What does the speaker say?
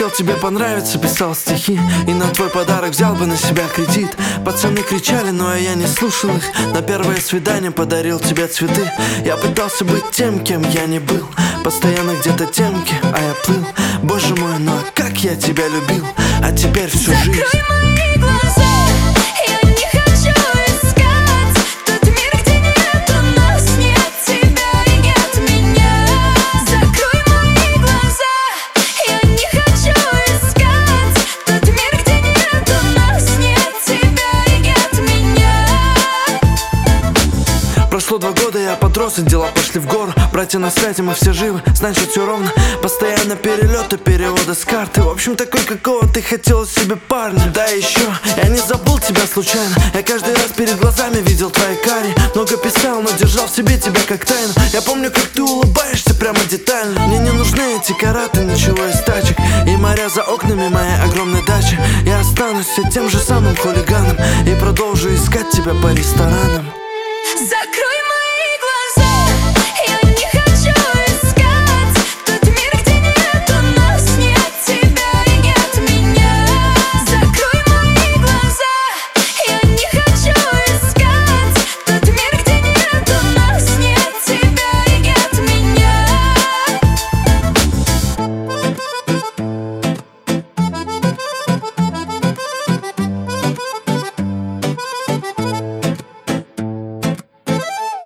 Хотел тебе понравиться, писал стихи, и на твой подарок взял бы на себя кредит. Пацаны кричали, но я не слушал их. На первое свидание подарил тебе цветы. Я пытался быть тем, кем я не был. Постоянно где-то темки, а я плыл. Боже мой, ну а как я тебя любил. А теперь всю жизнь. Закрой мои глаза, я не хочу искать тот мир, где нет нас, нет тебя и нет меня. Закрой мои глаза, я не хочу искать тот мир, где нет нас, нет тебя и нет меня. Прошло 2 года, я подрос, и дела пошли в гору. Братья на связи, мы все живы, значит все ровно. Постоянно перелеты, переводы с карты. В общем, такой, какого ты хотела себе парня. Да еще, я не забыл тебя случайно. Я каждый раз перед глазами видел твои кари. Много писал, но держал в себе тебя как тайну. Я помню, как ты улыбаешься прямо детально. Мне не нужны эти караты, ничего из тачек. И моря за окнами моей огромной дачи. Я останусь все тем же самым хулиганом и продолжу искать тебя по ресторанам. Закрой